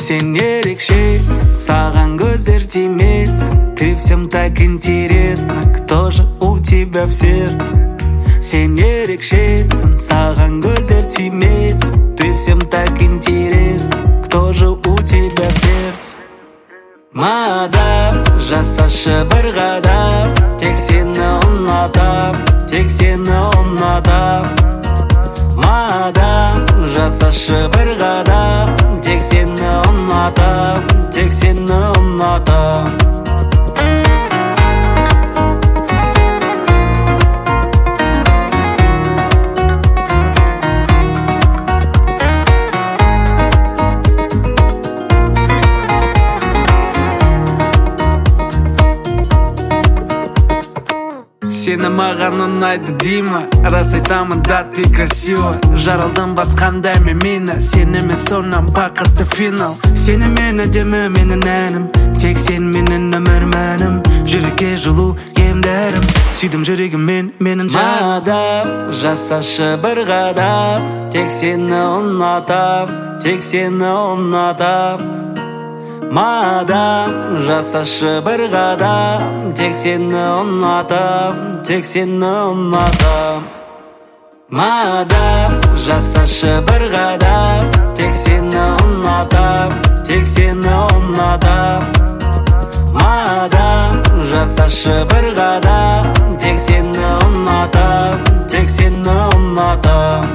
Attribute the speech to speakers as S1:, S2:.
S1: Сен ерекшесің, саған көздер тимес. Ты всем так интересно, кто же у тебя в сердце? Сен ерекшесің, саған көздер тимес. Ты всем так интересно, кто же у тебя в сердце? Мадам, жасашы бір қадам, тек сені ұнатам, тек сені ұнатам. Мадам, жасашы бір қадам, тек сені ұнатам, тек сені ұнатам. Сені маған ұнайды дейма, рас айтамын да ты красива. Жаралдым басқандай мені, сенімен сонан бақытты финал. Сені мен әдемі менің әнім, тек сен менің өмірмәнім. Жүрекке жылу емдерім, сүйдім жүрегіммен менің жаным. Мадам, жасашы бір қадам, тек сені ұнатам, тек сені ұнатам. Мадам, жасашы бір қадам, тек сені ұнатам, тек сені ұнатам. Мадам, жасашы бір қадам, тек сені ұнатам, тек сені ұнатам. Мадам, жасашы бір қадам, тек сені ұнатам, тек сені ұнатам.